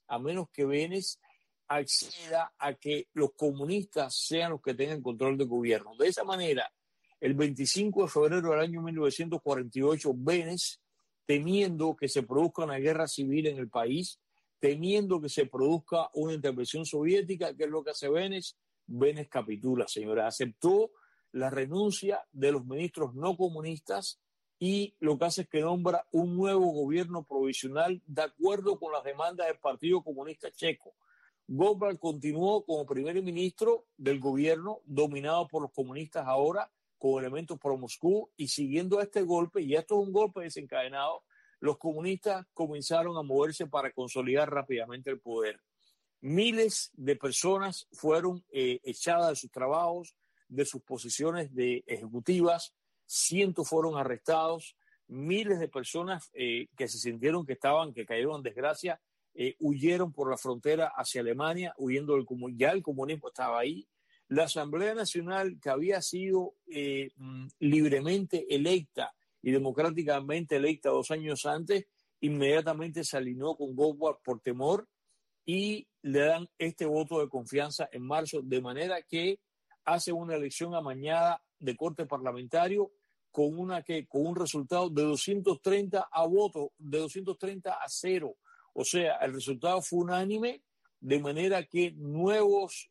Speaker 2: acceda a que los comunistas sean los que tengan control del gobierno. De esa manera, el 25 de febrero del año 1948, Benes, temiendo que se produzca una guerra civil en el país, temiendo que se produzca una intervención soviética, ¿qué es lo que hace Benes? Benes capitula, señora. Aceptó la renuncia de los ministros no comunistas y lo que hace es que nombra un nuevo gobierno provisional de acuerdo con las demandas del Partido Comunista Checo. Gottwald continuó como primer ministro del gobierno dominado por los comunistas ahora, con elementos pro Moscú, y siguiendo este golpe, y esto es un golpe desencadenado, los comunistas comenzaron a moverse para consolidar rápidamente el poder. Miles de personas fueron echadas de sus trabajos, de sus posiciones de ejecutivas, cientos fueron arrestados, miles de personas que se sintieron que cayeron en desgracia, huyeron por la frontera hacia Alemania, huyendo ya el comunismo estaba ahí. La Asamblea Nacional, que había sido libremente electa y democráticamente electa 2 años antes, inmediatamente se alineó con Gottwald por temor y le dan este voto de confianza en marzo, de manera que hace una elección amañada de corte parlamentario con un resultado de 230 a 0. O sea, el resultado fue unánime, de manera que nuevos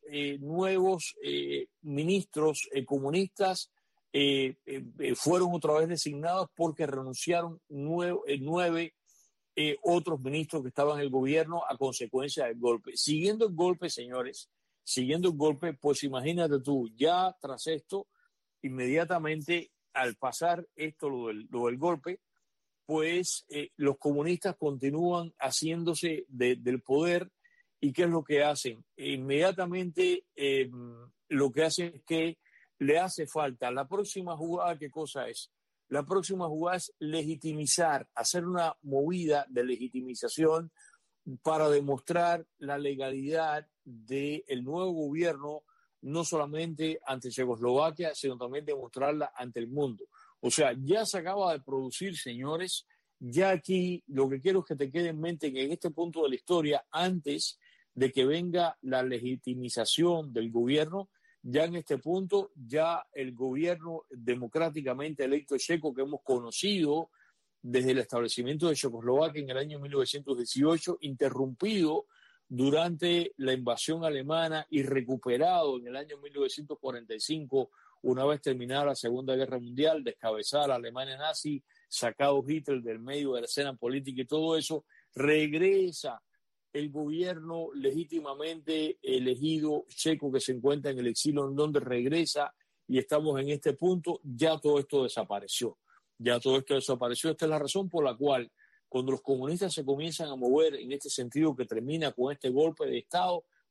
Speaker 2: ministros comunistas fueron otra vez designados porque renunciaron 9 otros ministros que estaban en el gobierno a consecuencia del golpe. Siguiendo el golpe, señores, pues imagínate tú, ya tras esto, inmediatamente al pasar esto, lo del golpe, pues los comunistas continúan haciéndose del poder. ¿Y qué es lo que hacen? Inmediatamente lo que hacen es que le hace falta la próxima jugada. ¿Qué cosa es? La próxima jugada es legitimizar, hacer una movida de legitimización para demostrar la legalidad del nuevo gobierno, no solamente ante Checoslovaquia, sino también demostrarla ante el mundo. O sea, ya se acaba de producir, señores, ya aquí lo que quiero es que te quede en mente que en este punto de la historia, antes de que venga la legitimización del gobierno, ya en este punto, ya el gobierno democráticamente electo checo que hemos conocido desde el establecimiento de Checoslovaquia en el año 1918, interrumpido durante la invasión alemana y recuperado en el año 1945, una vez terminada la Segunda Guerra Mundial, descabezada la Alemania nazi, sacado Hitler del medio de la escena política y todo eso, regresa el gobierno legítimamente elegido checo que se encuentra en el exilio, en donde regresa, y estamos en este punto, ya todo esto desapareció. Esta es la razón por la cual cuando los comunistas se comienzan a mover en este sentido que termina con este golpe de Estado,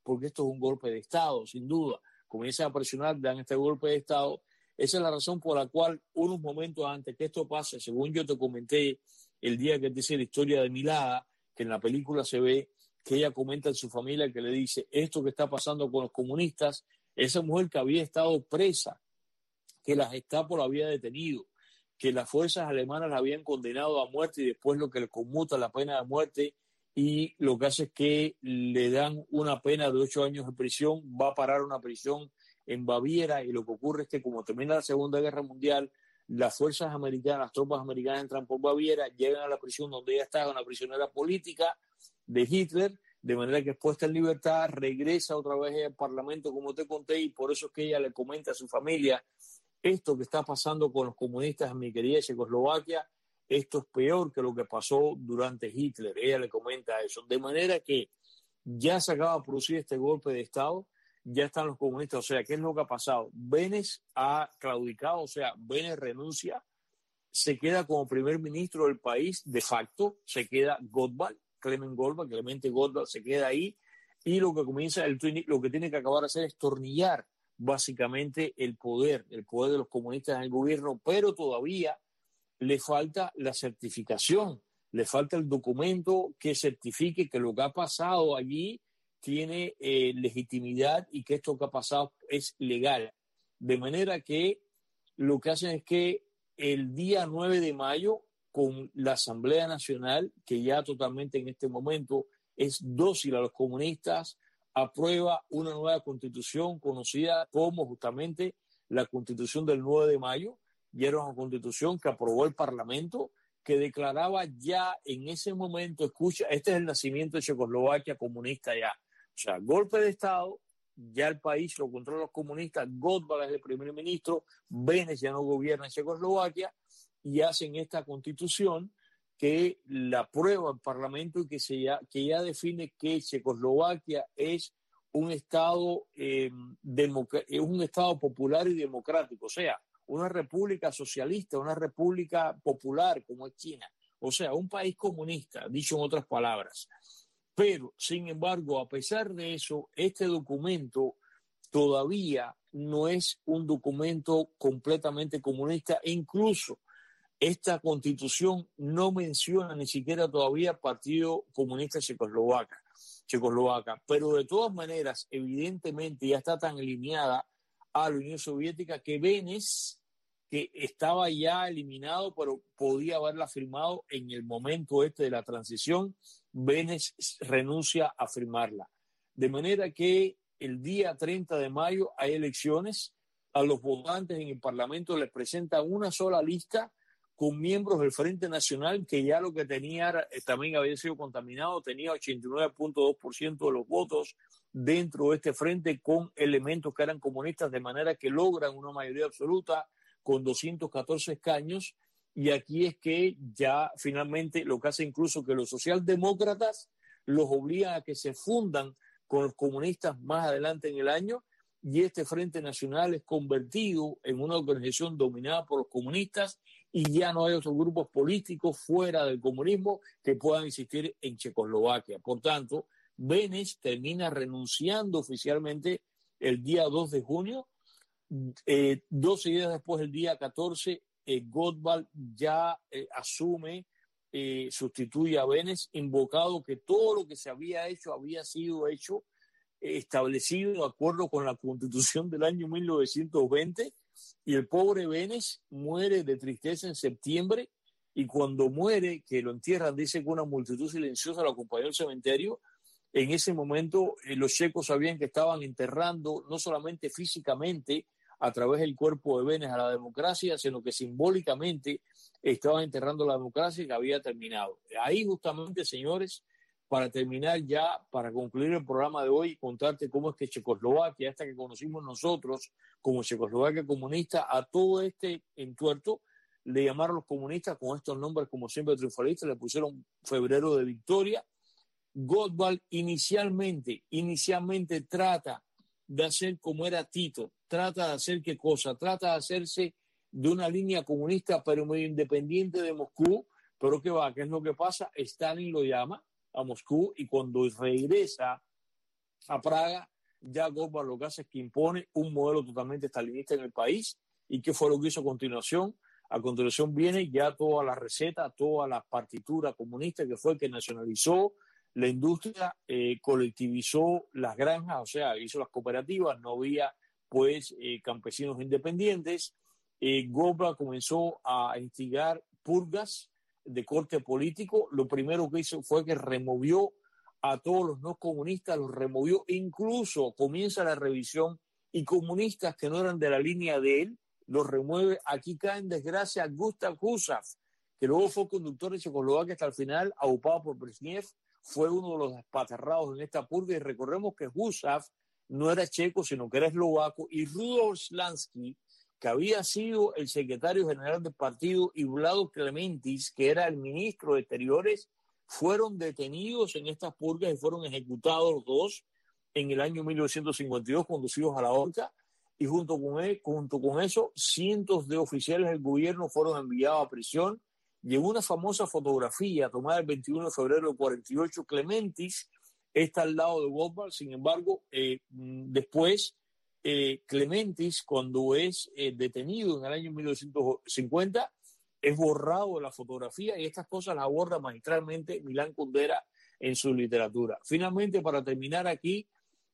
Speaker 2: porque esto es un golpe de Estado, sin duda. Comienzan a presionar, dan este golpe de Estado. Esa es la razón por la cual unos momentos antes que esto pase, según yo te comenté el día que te hice la historia de Milada, que en la película se ve que ella comenta en su familia que le dice esto que está pasando con los comunistas, esa mujer que había estado presa, que la Gestapo la había detenido, que las fuerzas alemanas la habían condenado a muerte y después lo que le conmuta la pena de muerte y lo que hace es que le dan una pena de 8 años de prisión, va a parar una prisión en Baviera y lo que ocurre es que como termina la Segunda Guerra Mundial, las fuerzas americanas, las tropas americanas entran por Baviera, llegan a la prisión donde ella estaba, una prisionera política de Hitler, de manera que es puesta en libertad, regresa otra vez al Parlamento, como te conté, y por eso es que ella le comenta a su familia esto que está pasando con los comunistas en mi querida Checoslovaquia, esto es peor que lo que pasó durante Hitler. Ella le comenta eso. De manera que ya se acaba de producir este golpe de Estado, ya están los comunistas. O sea, ¿qué es lo que ha pasado? Benes ha claudicado, o sea, Benes renuncia, se queda como primer ministro del país de facto, se queda Gottwald, Clemente Gottwald se queda ahí, y lo que comienza, lo que tiene que acabar de hacer es tornillar básicamente el poder de los comunistas en el gobierno, pero todavía le falta la certificación, le falta el documento que certifique que lo que ha pasado allí tiene legitimidad y que esto que ha pasado es legal. De manera que lo que hacen es que el día 9 de mayo, con la Asamblea Nacional, que ya totalmente en este momento es dócil a los comunistas, aprueba una nueva constitución conocida como justamente la Constitución del 9 de mayo, y era una constitución que aprobó el Parlamento, que declaraba ya en ese momento, escucha, este es el nacimiento de Checoslovaquia comunista ya. O sea, golpe de Estado, ya el país lo controlan los comunistas, Gottwald es el primer ministro, Benes ya no gobierna en Checoslovaquia, y hacen esta constitución que la aprueba el Parlamento y que ya define que Checoslovaquia es un Estado, un Estado popular y democrático, o sea, una república socialista, una república popular como es China, o sea, un país comunista, dicho en otras palabras. Pero, sin embargo, a pesar de eso, este documento todavía no es un documento completamente comunista e incluso esta constitución no menciona ni siquiera todavía el Partido Comunista Checoslovaca, pero de todas maneras, evidentemente ya está tan alineada a la Unión Soviética que Benes, que estaba ya eliminado, pero podía haberla firmado en el momento de la transición, Benes renuncia a firmarla. De manera que el día 30 de mayo hay elecciones, a los votantes en el Parlamento les presentan una sola lista con miembros del Frente Nacional, que ya lo que tenía también había sido contaminado, tenía 89.2% de los votos dentro de este frente con elementos que eran comunistas, de manera que logran una mayoría absoluta con 214 escaños, y aquí es que ya finalmente lo que hace incluso que los socialdemócratas los obligan a que se fundan con los comunistas más adelante en el año, y este Frente Nacional es convertido en una organización dominada por los comunistas y ya no hay otros grupos políticos fuera del comunismo que puedan existir en Checoslovaquia. Por tanto, Benes termina renunciando oficialmente el día 2 de junio. 12 días después, el día 14, Gottwald ya asume, sustituye a Benes, invocado que todo lo que se había hecho había sido hecho, establecido de acuerdo con la Constitución del año 1920, y el pobre Benes muere de tristeza en septiembre, y cuando muere, que lo entierran, dice que una multitud silenciosa lo acompañó al cementerio. En ese momento los checos sabían que estaban enterrando no solamente físicamente a través del cuerpo de Benes a la democracia, sino que simbólicamente estaban enterrando la democracia que había terminado. Ahí justamente, señores, para terminar ya, para concluir el programa de hoy, contarte cómo es que Checoslovaquia, esta que conocimos nosotros como Checoslovaquia comunista, a todo este entuerto le llamaron los comunistas con estos nombres como siempre triunfalistas, le pusieron Febrero de Victoria. Gottwald inicialmente trata de hacer como era Tito, trata de hacer qué cosa, trata de hacerse de una línea comunista pero medio independiente de Moscú, pero ¿qué va? ¿Qué es lo que pasa? Stalin lo llama a Moscú, y cuando regresa a Praga, ya Goldberg lo que hace es que impone un modelo totalmente stalinista en el país. ¿Y qué fue lo que hizo a continuación? A continuación viene ya toda la receta, toda la partitura comunista, que fue el que nacionalizó la industria, colectivizó las granjas, o sea, hizo las cooperativas, no había pues campesinos independientes. Goldberg comenzó a instigar purgas de corte político. Lo primero que hizo fue que removió a todos los no comunistas, los removió, incluso comienza la revisión y comunistas que no eran de la línea de él, los remueve. Aquí cae en desgracia Gustav Husák, que luego fue conductor de Checoslovaquia hasta el final, aupado por Brezhnev, fue uno de los despatarrados en esta purga. Y recordemos que Husák no era checo, sino que era eslovaco, y Rudolf Slansky, que había sido el secretario general del partido, y Vlado Klementis, que era el ministro de Exteriores, fueron detenidos en estas purgas y fueron ejecutados los dos en el año 1952, conducidos a la horca. Y junto con eso, cientos de oficiales del gobierno fueron enviados a prisión. Y en una famosa fotografía tomada el 21 de febrero del 48, Klementis está al lado de Goldberg. Sin embargo, después, Klementis, cuando es detenido en el año 1950, es borrado de la fotografía, y estas cosas las aborda magistralmente Milán Kundera en su literatura. Finalmente, para terminar aquí,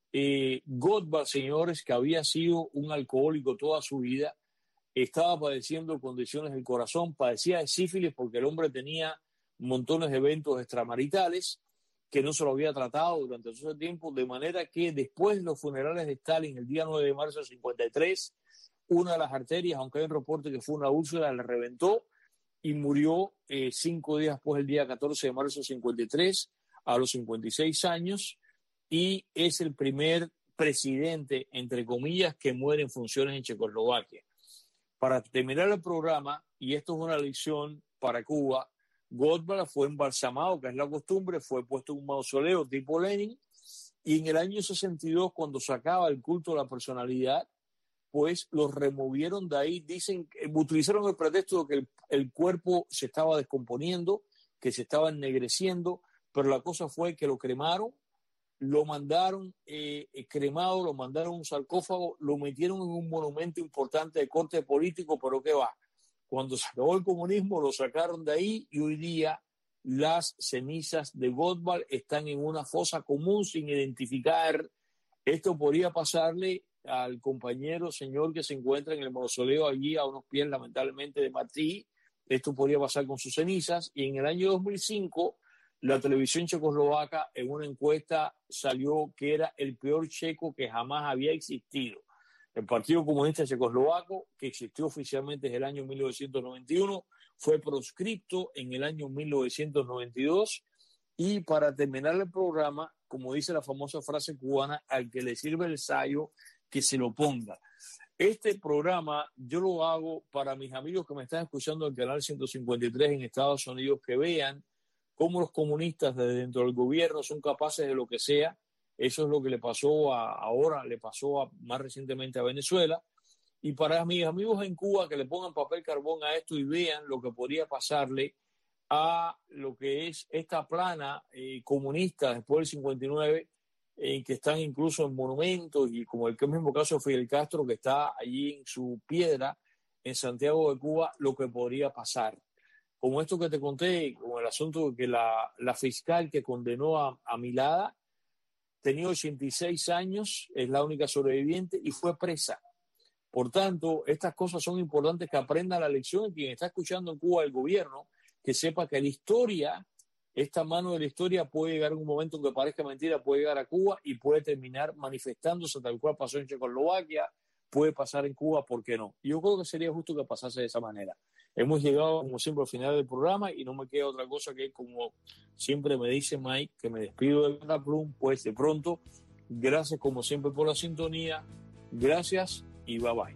Speaker 2: Goldberg, señores, que había sido un alcohólico toda su vida, estaba padeciendo condiciones del corazón, padecía de sífilis porque el hombre tenía montones de eventos extramaritales que no se lo había tratado durante todo ese tiempo, de manera que después de los funerales de Stalin, el día 9 de marzo de 53, una de las arterias, aunque hay un reporte que fue una úlcera, le reventó y murió 5 días después, el día 14 de marzo de 53, a los 56 años, y es el primer presidente, entre comillas, que muere en funciones en Checoslovaquia. Para terminar el programa, y esto es una lección para Cuba, Goldberg fue embalsamado, que es la costumbre, fue puesto en un mausoleo tipo Lenin, y en el año 62, cuando se acaba el culto de la personalidad, pues los removieron de ahí. Dicen, utilizaron el pretexto de que el cuerpo se estaba descomponiendo, que se estaba ennegreciendo, pero la cosa fue que lo cremaron, lo mandaron cremado, lo mandaron a un sarcófago, lo metieron en un monumento importante de corte político, pero ¿qué va? Cuando se acabó el comunismo, lo sacaron de ahí, y hoy día las cenizas de Goldberg están en una fosa común sin identificar. Esto podría pasarle al compañero señor que se encuentra en el mausoleo allí a unos pies, lamentablemente, de Martí. Esto podría pasar con sus cenizas. Y en el año 2005, la televisión checoslovaca, en una encuesta, salió que era el peor checo que jamás había existido. El Partido Comunista Checoslovaco, que existió oficialmente desde el año 1991, fue proscripto en el año 1992. Y para terminar el programa, como dice la famosa frase cubana, al que le sirve el sayo, que se lo ponga. Este programa yo lo hago para mis amigos que me están escuchando en el canal 153 en Estados Unidos, que vean cómo los comunistas desde dentro del gobierno son capaces de lo que sea. Eso es lo que le pasó ahora, le pasó más recientemente a Venezuela. Y para mis amigos en Cuba, que le pongan papel carbón a esto y vean lo que podría pasarle a lo que es esta plana comunista después del 59, que están incluso en monumentos, y como el mismo caso de Fidel Castro, que está allí en su piedra en Santiago de Cuba, lo que podría pasar. Como esto que te conté, con el asunto de que la fiscal que condenó a Milada tenía 86 años, es la única sobreviviente y fue presa. Por tanto, estas cosas son importantes que aprenda la lección, y quien está escuchando en Cuba el gobierno, que sepa que la historia, esta mano de la historia, puede llegar en un momento que parezca mentira, puede llegar a Cuba y puede terminar manifestándose tal cual pasó en Checoslovaquia, puede pasar en Cuba, ¿por qué no? Yo creo que sería justo que pasase de esa manera. Hemos llegado, como siempre, al final del programa, y no me queda otra cosa que, como siempre me dice Mike, que me despido de la Plum, pues de pronto, gracias como siempre por la sintonía, gracias y bye bye.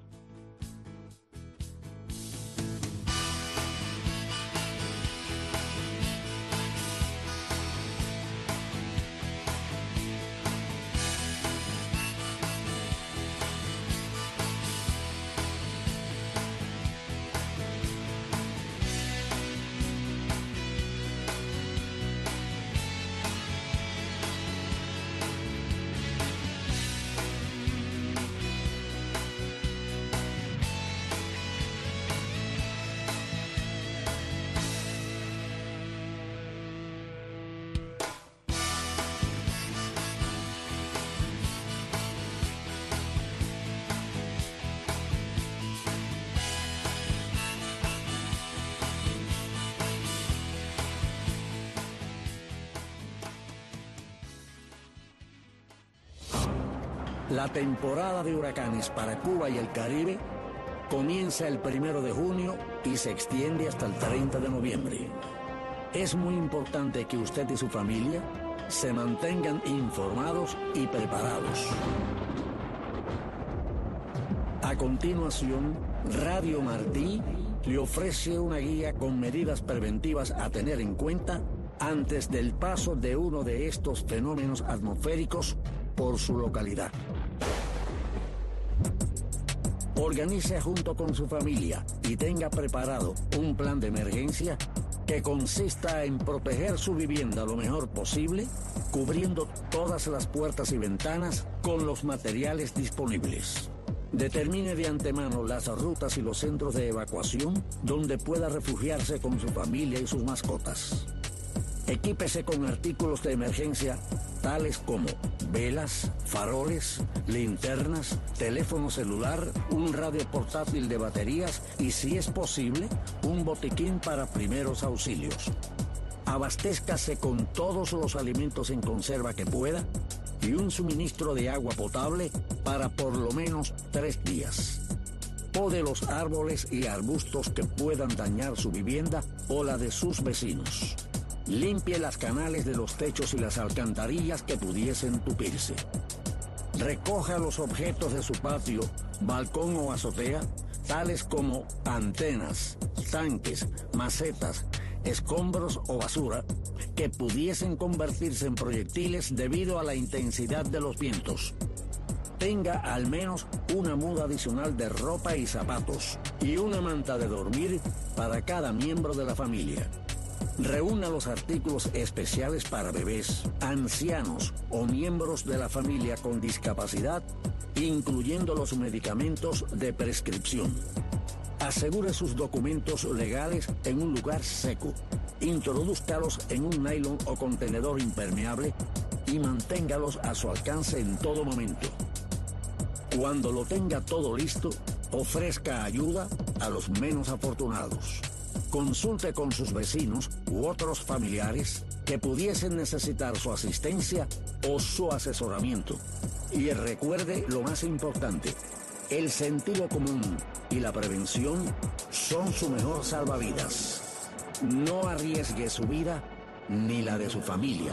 Speaker 6: La temporada de huracanes para Cuba y el Caribe comienza el 1 de junio y se extiende hasta el 30 de noviembre. Es muy importante que usted y su familia se mantengan informados y preparados. A continuación, Radio Martí le ofrece una guía con medidas preventivas a tener en cuenta antes del paso de uno de estos fenómenos atmosféricos por su localidad. Organice junto con su familia y tenga preparado un plan de emergencia que consista en proteger su vivienda lo mejor posible, cubriendo todas las puertas y ventanas con los materiales disponibles. Determine de antemano las rutas y los centros de evacuación donde pueda refugiarse con su familia y sus mascotas. Equípese con artículos de emergencia tales como velas, faroles, linternas, teléfono celular, un radio portátil de baterías y, si es posible, un botiquín para primeros auxilios. Abastézcase con todos los alimentos en conserva que pueda y un suministro de agua potable para por lo menos 3 días. Pode los árboles y arbustos que puedan dañar su vivienda o la de sus vecinos. Limpie las canales de los techos y las alcantarillas que pudiesen tupirse. Recoja los objetos de su patio, balcón o azotea, tales como antenas, tanques, macetas, escombros o basura, que pudiesen convertirse en proyectiles debido a la intensidad de los vientos. Tenga al menos una muda adicional de ropa y zapatos y una manta de dormir para cada miembro de la familia. Reúna los artículos especiales para bebés, ancianos o miembros de la familia con discapacidad, incluyendo los medicamentos de prescripción. Asegure sus documentos legales en un lugar seco. Introdúzcalos en un nylon o contenedor impermeable y manténgalos a su alcance en todo momento. Cuando lo tenga todo listo, ofrezca ayuda a los menos afortunados. Consulte con sus vecinos u otros familiares que pudiesen necesitar su asistencia o su asesoramiento. Y recuerde lo más importante: el sentido común y la prevención son su mejor salvavidas. No arriesgue su vida ni la de su familia.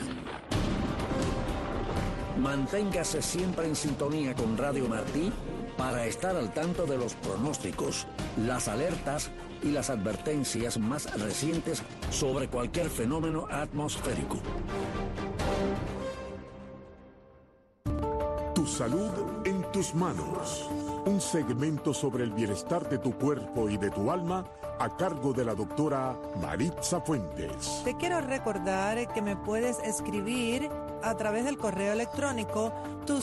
Speaker 6: Manténgase siempre en sintonía con Radio Martí para estar al tanto de los pronósticos, las alertas y las advertencias más recientes sobre cualquier fenómeno atmosférico.
Speaker 5: Tu salud en tus manos. Un segmento sobre el bienestar de tu cuerpo y de tu alma a cargo de la doctora Maritza Fuentes.
Speaker 7: Te quiero recordar que me puedes escribir a través del correo electrónico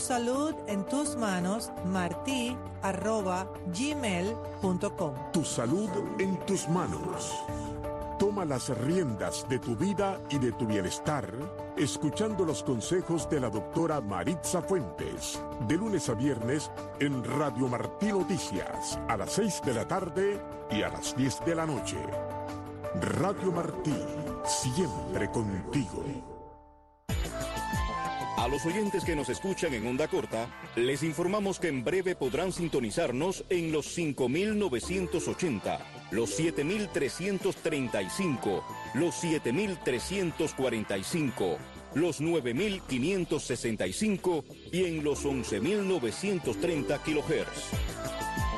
Speaker 7: tusalud@gmail.com.
Speaker 5: Tu salud en tus manos. Toma las riendas de tu vida y de tu bienestar, escuchando los consejos de la doctora Maritza Fuentes, de lunes a viernes en Radio Martí Noticias, a las 6 de la tarde y a las 10 de la noche. Radio Martí, siempre contigo.
Speaker 8: A los oyentes que nos escuchan en onda corta, les informamos que en breve podrán sintonizarnos en los 5.980, los 7.335, los 7.345, los 9.565 y en los 11.930 kHz.